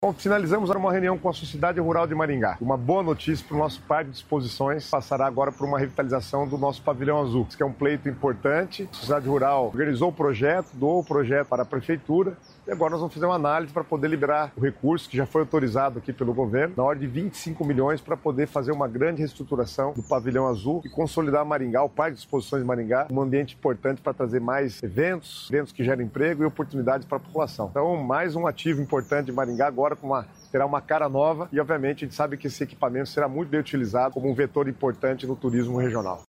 Bom, finalizamos uma reunião com a Sociedade Rural de Maringá. Uma boa notícia para o nosso parque de exposições passará agora por uma revitalização do nosso pavilhão azul, que é um pleito importante. A Sociedade Rural organizou o projeto, doou o projeto para a Prefeitura e agora nós vamos fazer uma análise para poder liberar o recurso que já foi autorizado aqui pelo governo, na ordem de 25 milhões, para poder fazer uma grande reestruturação do pavilhão azul e consolidar Maringá, o parque de exposições de Maringá, um ambiente importante para trazer mais eventos que geram emprego e oportunidades para a população. Então, mais um ativo importante de Maringá agora terá uma cara nova e, obviamente, a gente sabe que esse equipamento será muito bem utilizado como um vetor importante no turismo regional.